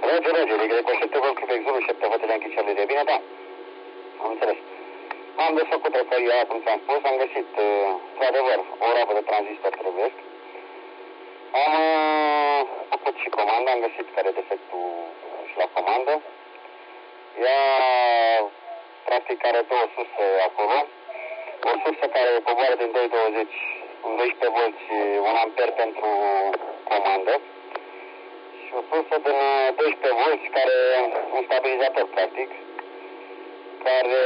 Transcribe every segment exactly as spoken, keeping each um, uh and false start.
Roger, Roger, Y cu șapte Golf Quebec Zulu, șapte hotele închiciale de bine, da? Am înțeles. Am desfăcut răcăria, cum ți-am spus, am găsit, într-adevăr, o rapă de tranzistor trebuie. Am uh, făcut și comanda, am găsit care e defectul și la comandă. Ea, practic, are două surse acolo. O sursă care coboară din doi virgulă douăzeci în doisprezece volți, un amper pentru comandă. Și o sursă din doisprezece volți, care e un stabilizator, practic, care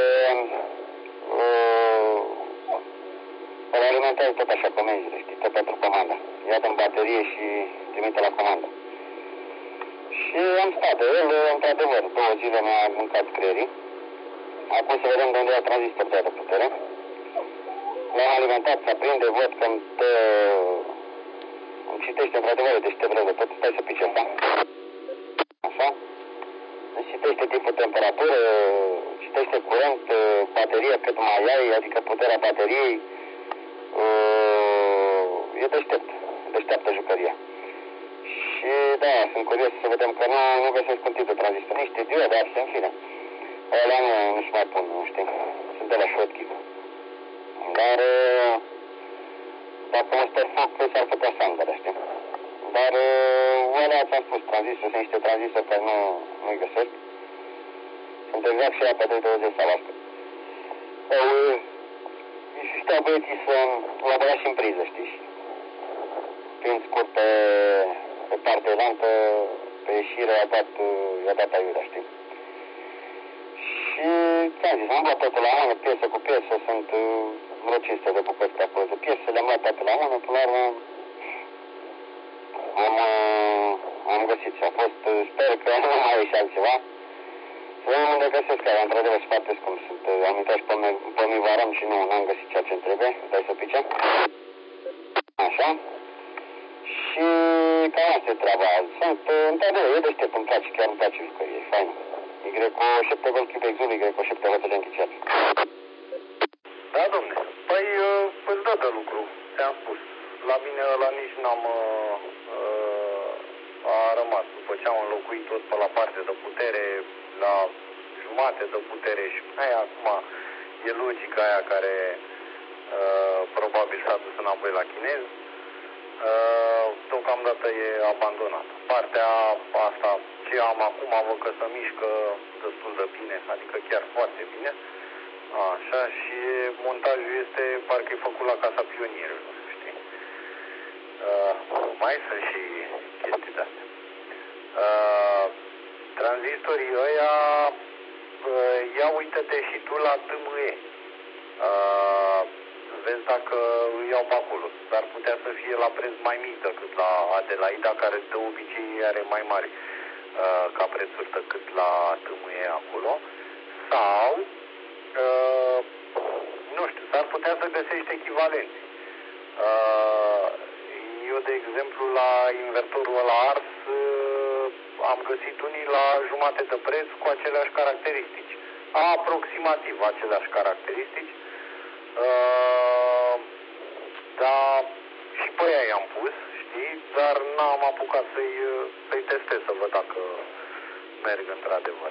uh, îl alimentează tot așa comenzile, știi, tot pentru comandă. Ia în baterie și trimite la comandă. Și am stat de el, într-adevăr, două zile mi-a mâncat creierii. Acum să vedem de unde ia tranzistor de putere. L-am alimentat, se aprinde, văd că îmi, dă, îmi citește într-adevăr, deștept rău de tot. Stai să pice asta. Așa. Îmi citește tipul temperatură, citește curent, baterie cât mai ai, adică puterea bateriei. E deștept, deșteaptă jucăria. Și da, sunt curios să vedem că nu, nu găsesc un tip de tranzistor, niște diode, astea, în fine. Alea nu, nu-și mai pun, nu știu, sunt de la Shotkeep. Dar, dacă mă stă foc, s-ar putea să am de la, știi. Dar, alea ți-am spus, tranzistor, sunt niște tranzistori care nu, nu-i găsesc. Sunt exact și ea pe doi virgulă douăzeci sau asta. Și stau băieții să labora și în priză, știi? Prin scurt pe, pe partea elantă, pe ieșire, i-a dat, i-a dat aiurea, știi? Și ți-am zis, am luat totul la mână, piesă cu piesă, sunt vreo cinci sute de bucăți pe acolo de piese, le-am luat toate la mână, până la urmă am, am găsit și a fost, sper că nu mai ieși altceva. Să vedem unde găsesc, care într-adevăr sunt foarte scump, sunt, am intrat și pe, pe Mivaram și nu, n-am găsit ceea ce-mi trebuie, dai să pice. Așa. Și cam asta e treaba. Sunt, într-adevăr, e deștept, îmi place, chiar îmi place jucărie, e faină. Y cu șapte Golf Quebec Zulu, Y cu șapte hotele închiciate. Da, domne. Păi, îți dă de lucru, ți-am spus. La mine ăla nici n-am... Uh, a rămas. După ce am înlocuit tot pe la parte de putere, la jumate de putere și aia acum e logica aia care uh, probabil s-a dus înapoi la chinez. Uh, deocamdată e abandonat. Partea asta ce am acum văd că se mișcă destul de bine, adică chiar foarte bine. Așa, și montajul este parcă e făcut la Casa Pionierului, știi? Uh, mai sunt și chestii de-astea. Uh, tranzistorii ăia, uh, ia uite-te și tu la T M E. Uh, vezi dacă îi iau pe acolo. Dar putea să fie la preț mai mic decât la Adelaida, care de obicei are mai mari uh, ca prețuri decât la T M E acolo. Sau, uh, nu știu, s-ar putea să găsești echivalenți. Uh, eu, de exemplu, la invertorul ăla ars, uh, am găsit unii la jumate de preț cu aceleași caracteristici. Aproximativ aceleași caracteristici. Uh, dar și pe aia i-am pus, știi, dar n-am apucat să-i, să-i testez, să văd dacă merg într-adevăr.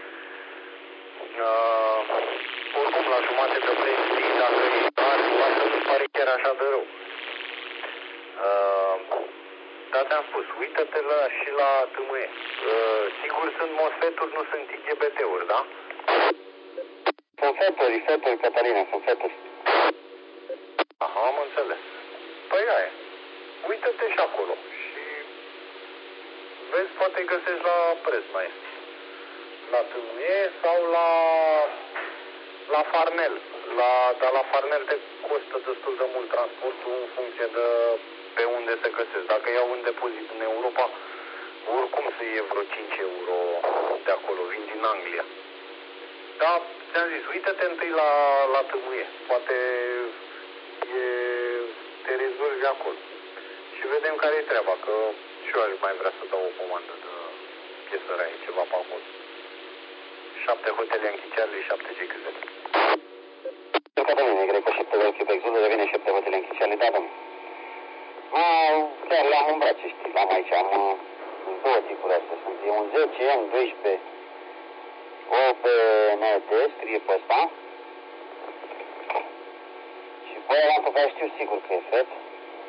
Uh, oricum, la jumate de preț, știi, dacă e mare, asta nu pare chiar așa de rău. Uh, dar te-am spus, uită-te la, și la T M E. Uh, sigur sunt MOSFET-uri, nu sunt I G B T-uri, da? Sunt feturi, feturi, Cătălina, sunt feturi. Aha, am înțeles. Păi aia, uită-te și acolo și vezi, poate găsești la preț mai ieftin. La T M E sau la, la Farnell. La, dar la Farnell te costă destul de mult transportul în funcție de pe unde se găsesc. Dacă iau un depozit în Europa, oricum să iei vreo cinci euro de acolo, vin din Anglia. Da, ți-am zis, uită-te întâi la, la T M E. Poate e, te rezolvi acolo. Și vedem care e treaba, că și eu aș mai vrea să dau o comandă de piesă rai, ceva pe acolo. Șapte hotele închicearele, șapte G Q Z. Cătălina, Y cu șapte Golf Quebec Zulu, devine șapte hotele închicearele, da, domnule. Chiar le-am în brațe, știi, l-am aici, am două tipuri astea, sunt E un zece M doisprezece O P N D, scrie pe ăsta. Și pe ăla pe care știu sigur că e F E T.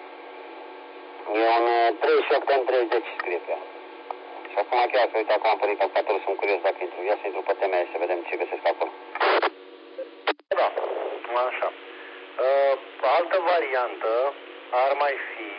E un treizeci și opt M treizeci, scrie pe ea. Și acum chiar că uite, acum am pornit calculatorul, sunt curios dacă intru. Ia să intru pe T M S să vedem ce găsesc acolo. Da, așa. Uh, altă variantă ar mai fi,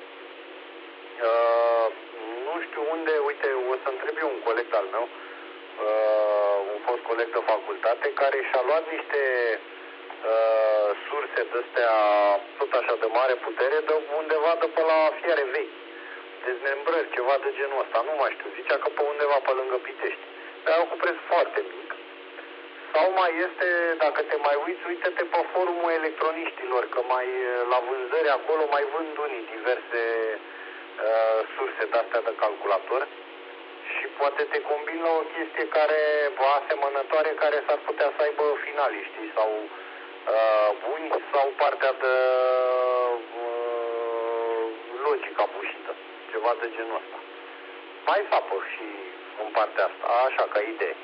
uh, nu știu unde, uite, o să întreb eu un coleg al meu, uh, un fost coleg de facultate, care și-a luat niște uh, surse de-astea tot așa de mare putere, de undeva de pe la fiare vechi, dezmembrări, ceva de genul ăsta, nu mai știu, zicea că pe undeva pe lângă Pitești, dar au cu preț foarte mic. Sau mai este, dacă te mai uiți, uite-te pe forumul electroniștilor, că mai la vânzări acolo mai vând unii diverse uh, surse de-astea de calculator și poate te combini la o chestie care, asemănătoare, care s-ar putea să aibă finalii, știi, sau uh, buni, sau partea de uh, logica bușită, ceva de genul ăsta. Mai sapă și în partea asta, așa, ca idee.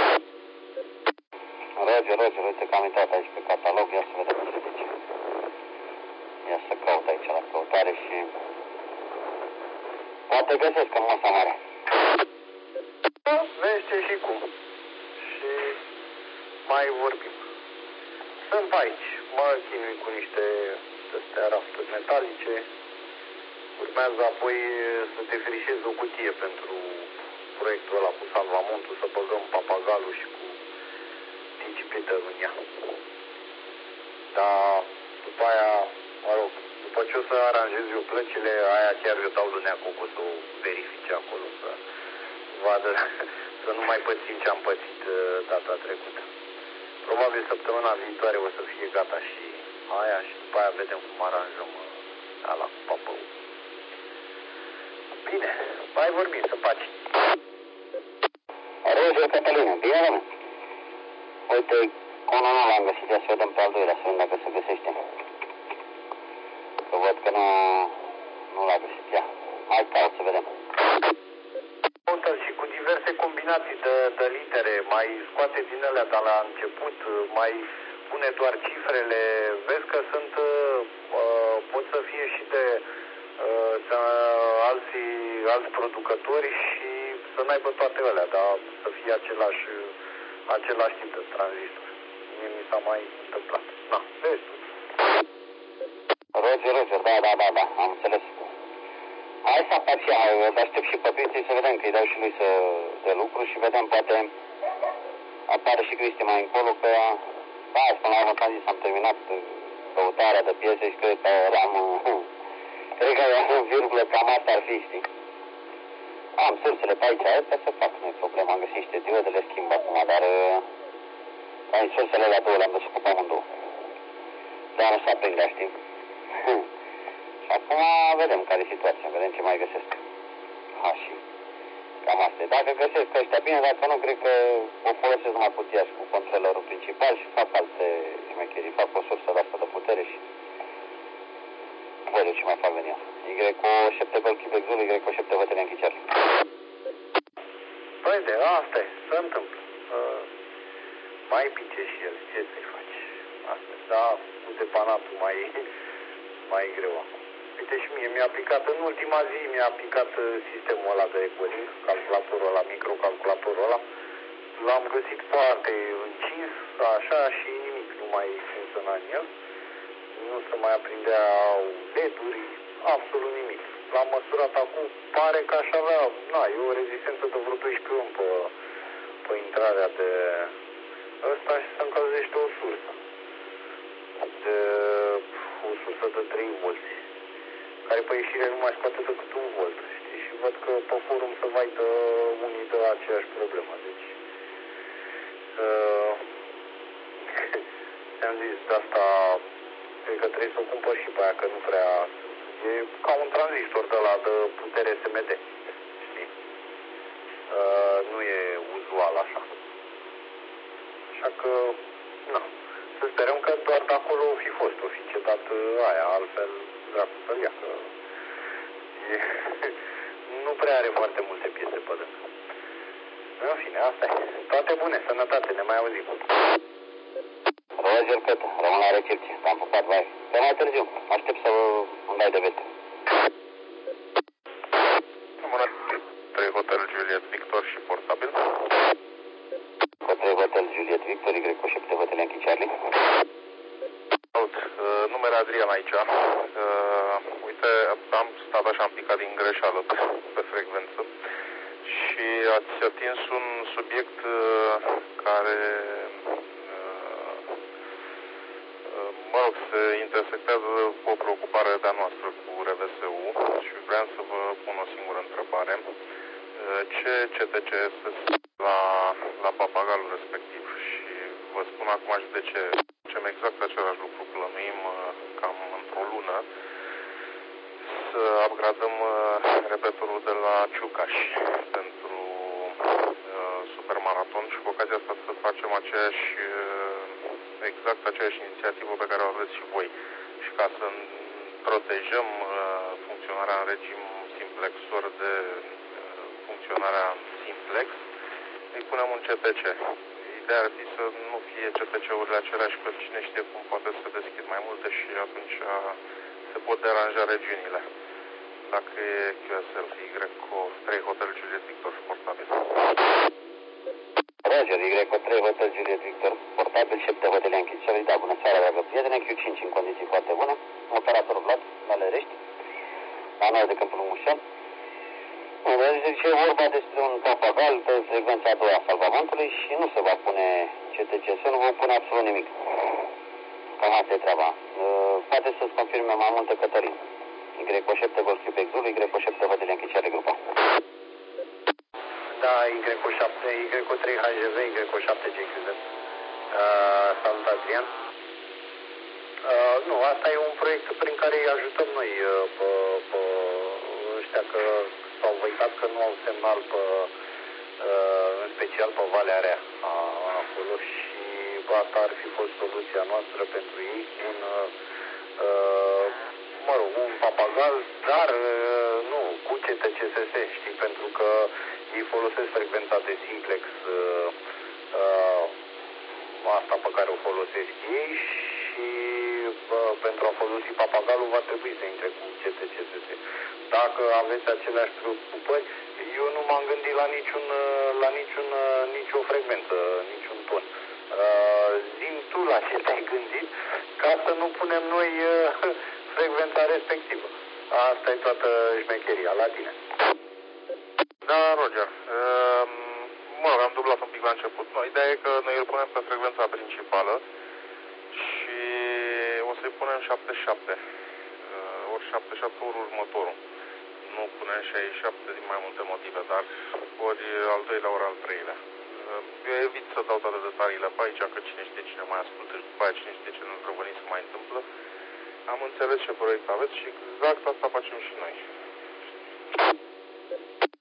Roger, Roger, uite că am intrat aici pe catalog, ia să vedem ce zice. Ia să caut aici la căutare și poate găsesc în masa mare. Vezi și cum. Și mai vorbim. Sunt aici, mă chinui cu niște astea rafturi metalice. Urmează apoi să defrișez o cutie pentru proiectul ăla cu salvamontul, să băgăm papagalul și cu Jupiter în ea. Dar după aia, mă rog, după ce o să aranjez eu plăcile, aia chiar eu dau lui Neacu să o verifice acolo, să vadă, să nu mai pățim ce am pățit data trecută. Probabil săptămâna viitoare o să fie gata și aia și după aia vedem cum aranjăm ala cu papău. Bine, mai vorbim, să faci. Roger, Cătălina, bine, domnule? Uite, conul nu l-am găsit, ia să vedem pe al doilea, să vedem dacă se găsește. Că văd că nu, nu l-a găsit, ia. Hai caut să vedem. Și cu diverse combinații de, de litere, mai scoate din alea de la început, mai pune doar cifrele, vezi că sunt, uh, pot să fie și de uh, să, alții, alți producători și să n-aibă toate alea, dar să fie același, același tip de tranzistor. Mie mi s-a mai întâmplat. Da, vezi tu. Roger, Roger, da, da, da, da, am înțeles. Hai să apar și eu, să aștept și pe Cristi să vedem, că îi dau și lui să, de lucru și vedem, poate apare și Cristi mai încolo, că da, până la urmă am zis, am terminat căutarea de piese și cred că eram, cred că eram în virgulă, cam asta ar fi, știi? Am sursele pe aici, astea să fac, nu e problemă, am găsit niște diode, le schimb acum, dar aici sursele alea două le-am dus cu amândouă. Dar nu s-a prins, știi? Și acum vedem care e situația, vedem ce mai găsesc. Ha, și cam asta e. Dacă găsesc ăștia bine, dacă nu, cred că o folosesc numai cutia și cu controlerul principal și fac alte șmecherii, fac o sursă de asta de putere și văd eu ce mai fac din ea. Y cu șapte gol Quebec Zulu, Y cu șapte vătele închiceare. Păi de asta e, se întâmplă. Uh, mai pice și el, ce să-i faci? Asta, da, cu depanatul mai, mai greu acum. Uite și mie mi-a aplicat, în ultima zi mi-a aplicat sistemul ăla de recording, calculatorul ăla, microcalculatorul ăla. L-am găsit foarte încins, așa, și nimic nu mai funcționa în el. Nu se mai aprindeau L E D-uri, absolut nimic. L-am măsurat acum, pare că aș avea, na, e o rezistență de vreo doisprezece ohm pe, pe intrarea de ăsta și se încălzește o sursă. De, o sursă de trei volți, care pe ieșire nu mai scoate decât un volt, știi? Și văd că pe forum se vaidă unii de aceeași problemă, deci uh, ți-am zis de asta, cred că trebuie să o cumpăr și pe aia, că nu prea, e ca un tranzistor de la de putere S M D, știi? Uh, nu e uzual așa. Așa că, na, să sperăm că doar de acolo o fi fost, o fi cedat aia, altfel dracu să-l ia, că e, nu prea are foarte multe piese pe lângă. în fine, asta e. Toate bune, sănătate, ne mai auzim. Roger, cât? Rămân la recepție. Te-am pupat, vai. Pe mai târziu. Aștept să îmi dai de veste. Bună. trei Hotel Juliet Victor și portabil. Cu trei Hotel Juliet Victor, Y cu șapte Hotel Yankee Charlie. Salut. Uh, numele Adrian aici. Uh, uite, am stat așa, am picat din greșeală pe frecvență și ați atins un subiect uh, care mă rog, se intersectează cu o preocupare de-a noastră cu R V S U și vreau să vă pun o singură întrebare. Ce C T C este la, la papagalul respectiv? Și vă spun acum și de ce. Facem exact același lucru. Plănuim cam într-o lună să upgradăm repetorul de la Ciucaș pentru uh, supermaraton și cu ocazia asta să facem aceeași exact aceeași inițiativă pe care o aveți și voi. Și ca să protejăm uh, funcționarea în regim simplex ori de uh, funcționarea simplex, îi punem un C T C. Ideea ar fi să nu fie C T C-urile aceleași, că cine știe cum poate să deschid mai multe și atunci se pot deranja regiunile. Dacă e Q S L, Y cu trei Hotel Juliet Victor și portabil. Roger, Y cu trei Hotel Juliet Victor, portabil, șapte Hotel Yankee Charlie. Da, bună seara, dragă prietene. Q cinci în condiții foarte bune. Operator Vlad, la Lărești, la noi de Câmpul Mușan. Deci e vorba despre un papagal pe frecvența a doua a salvamantului și nu se va pune C T C, nu va pune absolut nimic. Cam asta e treaba. Poate să-ți confirme mai multe Cătălin. Y cu șapte Golf Quebec Zulu, Y cu șapte Hotel Yankee Charlie grupa. Da, Y cu șapte, Y cu trei H G V, Y cu șapte G Q Z. Uh, salut, Adrian. Uh, nu, asta e un proiect prin care îi ajutăm noi uh, pe, pe ăștia că s-au văitat că nu au semnal pe, uh, în special pe Valea Rea acolo și asta ar fi fost soluția noastră pentru ei, un, uh, mă rog, un papagal, dar uh, nu, cu C T C S S, știi, pentru că ei folosesc frecvența de simplex, uh, uh, asta pe care o folosesc ei și uh, pentru a folosi papagalul va trebui să intre cu C T C S S. Dacă aveți aceleași preocupări, eu nu m-am gândit la niciun, la niciun, nicio frecvență, niciun ton. Uh, zi-mi tu la ce te-ai gândit ca să nu punem noi uh, frecvența respectivă. Asta e toată șmecheria. La tine. Da, Roger. Uh, mă rog, am dublat un pic la început. No, ideea e că noi îl punem pe frecvența principală și o să-i punem șaptezeci și șapte. Uh, ori șaptezeci și șapte, ori următorul. Nu punem șaizeci și șapte din mai multe motive, dar ori al doilea, ori al treilea. Eu evit să dau toate detaliile pe aici, că cine știe cine mai ascultă și după aia cine știe ce nu-l răvănit se mai întâmplă. Am înțeles ce proiect aveți și exact asta facem și noi.